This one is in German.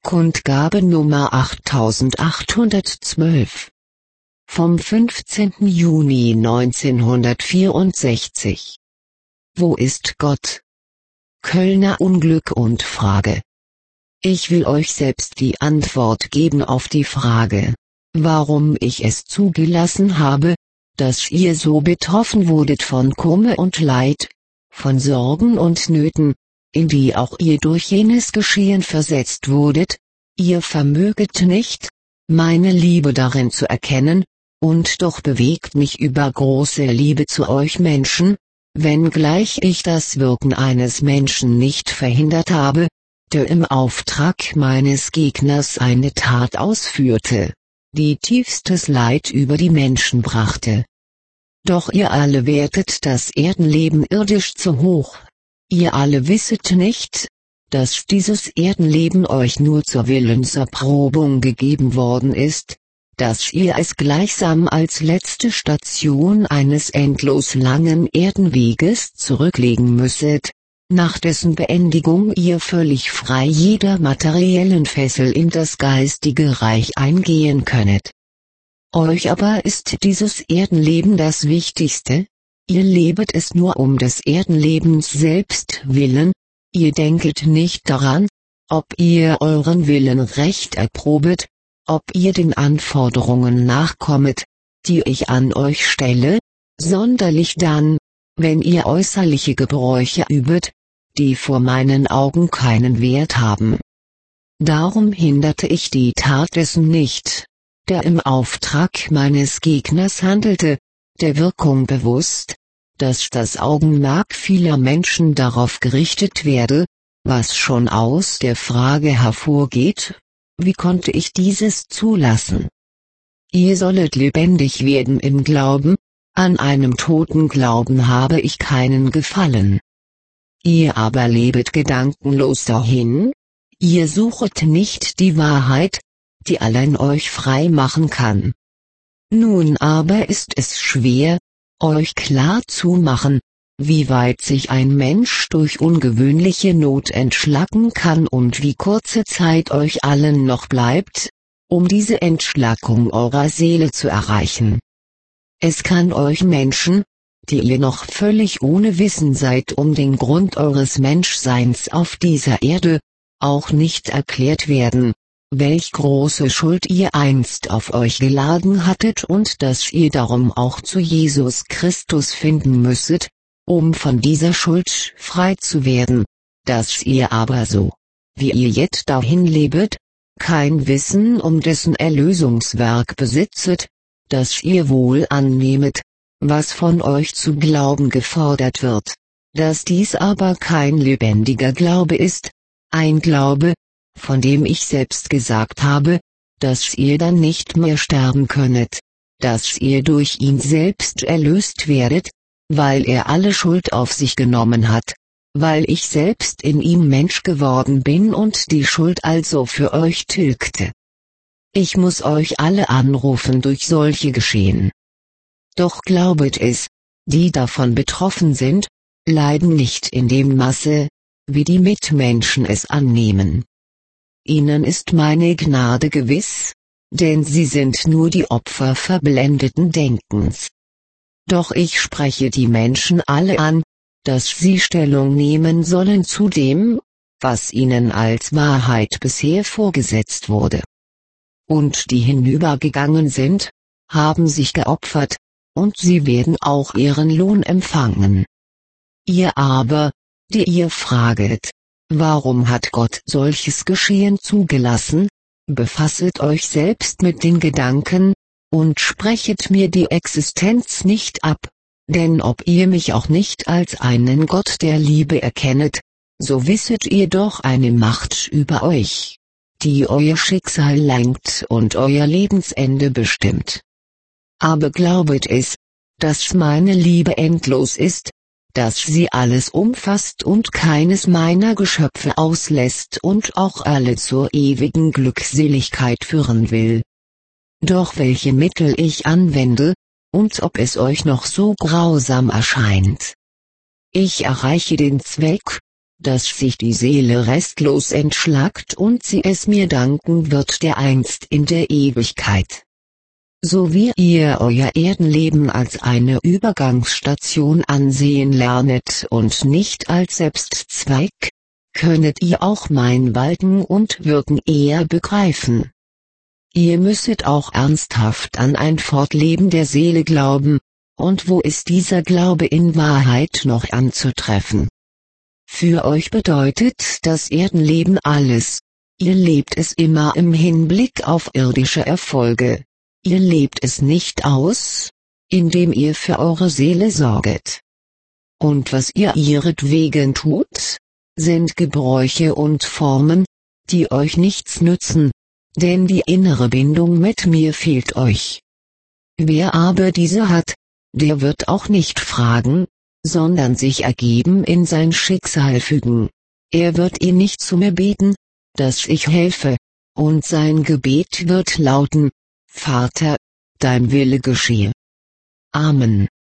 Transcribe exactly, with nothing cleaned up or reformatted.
Kundgabe Nummer achttausendachthundertzwölf vom fünfzehnten Juni neunzehnhundertvierundsechzig. Wo ist Gott? Kölner Unglück und Frage. Ich will euch selbst die Antwort geben auf die Frage, warum ich es zugelassen habe, dass ihr so betroffen wurdet von Kummer und Leid, von Sorgen und Nöten, in die auch ihr durch jenes Geschehen versetzt wurdet. Ihr vermöget nicht, meine Liebe darin zu erkennen, und doch bewegt mich übergroße Liebe zu euch Menschen, wenngleich ich das Wirken eines Menschen nicht verhindert habe, der im Auftrag meines Gegners eine Tat ausführte, die tiefstes Leid über die Menschen brachte. Doch ihr alle wertet das Erdenleben irdisch zu hoch. Ihr alle wisset nicht, dass dieses Erdenleben euch nur zur Willenserprobung gegeben worden ist, dass ihr es gleichsam als letzte Station eines endlos langen Erdenweges zurücklegen müsset, nach dessen Beendigung ihr völlig frei jeder materiellen Fessel in das geistige Reich eingehen könnet. Euch aber ist dieses Erdenleben das Wichtigste, ihr lebet es nur um des Erdenlebens selbst willen. Ihr denket nicht daran, ob ihr euren Willen recht erprobet, ob ihr den Anforderungen nachkommet, die ich an euch stelle, sonderlich dann, wenn ihr äußerliche Gebräuche übet, die vor meinen Augen keinen Wert haben. Darum hinderte ich die Tat dessen nicht, der im Auftrag meines Gegners handelte, der Wirkung bewusst, dass das Augenmerk vieler Menschen darauf gerichtet werde, was schon aus der Frage hervorgeht, wie konnte ich dieses zulassen? Ihr sollet lebendig werden im Glauben, an einem toten Glauben habe ich keinen Gefallen. Ihr aber lebet gedankenlos dahin, ihr suchet nicht die Wahrheit, die allein euch frei machen kann. Nun aber ist es schwer, euch klar zu machen, wie weit sich ein Mensch durch ungewöhnliche Not entschlacken kann und wie kurze Zeit euch allen noch bleibt, um diese Entschlackung eurer Seele zu erreichen. Es kann euch Menschen, die ihr noch völlig ohne Wissen seid um den Grund eures Menschseins auf dieser Erde, auch nicht erklärt werden, welch große Schuld ihr einst auf euch geladen hattet und dass ihr darum auch zu Jesus Christus finden müsset, um von dieser Schuld frei zu werden, dass ihr aber so, wie ihr jetzt dahin lebet, kein Wissen um dessen Erlösungswerk besitzet, dass ihr wohl annehmet, was von euch zu glauben gefordert wird, dass dies aber kein lebendiger Glaube ist, ein Glaube, von dem ich selbst gesagt habe, dass ihr dann nicht mehr sterben könnet, dass ihr durch ihn selbst erlöst werdet, weil er alle Schuld auf sich genommen hat, weil ich selbst in ihm Mensch geworden bin und die Schuld also für euch tilgte. Ich muss euch alle anrufen durch solche Geschehen. Doch glaubet es, die davon betroffen sind, leiden nicht in dem Maße, wie die Mitmenschen es annehmen. Ihnen ist meine Gnade gewiss, denn sie sind nur die Opfer verblendeten Denkens. Doch ich spreche die Menschen alle an, dass sie Stellung nehmen sollen zu dem, was ihnen als Wahrheit bisher vorgesetzt wurde. Und die hinübergegangen sind, haben sich geopfert, und sie werden auch ihren Lohn empfangen. Ihr aber, die ihr fraget, warum hat Gott solches Geschehen zugelassen? Befasset euch selbst mit den Gedanken, und sprechet mir die Existenz nicht ab, denn ob ihr mich auch nicht als einen Gott der Liebe erkennet, so wisset ihr doch eine Macht über euch, die euer Schicksal lenkt und euer Lebensende bestimmt. Aber glaubet es, dass meine Liebe endlos ist, dass sie alles umfasst und keines meiner Geschöpfe auslässt und auch alle zur ewigen Glückseligkeit führen will. Doch welche Mittel ich anwende, und ob es euch noch so grausam erscheint. Ich erreiche den Zweck, dass sich die Seele restlos entschlackt und sie es mir danken wird dereinst in der Ewigkeit. So wie ihr euer Erdenleben als eine Übergangsstation ansehen lernet und nicht als Selbstzweck, könnet ihr auch mein Walten und Wirken eher begreifen. Ihr müsset auch ernsthaft an ein Fortleben der Seele glauben, und wo ist dieser Glaube in Wahrheit noch anzutreffen? Für euch bedeutet das Erdenleben alles. Ihr lebt es immer im Hinblick auf irdische Erfolge. Ihr lebt es nicht aus, indem ihr für eure Seele sorget. Und was ihr ihretwegen tut, sind Gebräuche und Formen, die euch nichts nützen, denn die innere Bindung mit mir fehlt euch. Wer aber diese hat, der wird auch nicht fragen, sondern sich ergeben in sein Schicksal fügen. Er wird ihn nicht zu mir beten, dass ich helfe, und sein Gebet wird lauten: Vater, dein Wille geschehe. Amen.